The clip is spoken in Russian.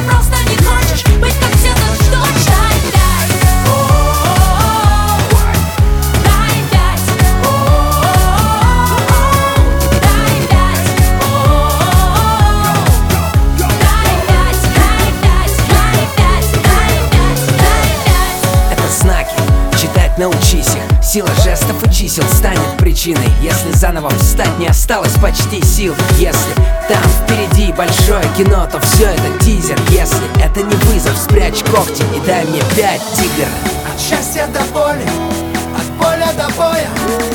просто не хочешь быть как все, так что дай пять. Дай пять. Дай пять. Это знаки, читать научись их. Сила жестов и чисел станет причиной. Если заново встать не осталось почти сил. Если там впереди большое кино, то все это тизер. Если это не вызов, спрячь когти и дай мне 5, тигр. От счастья до боли, от поля до боя.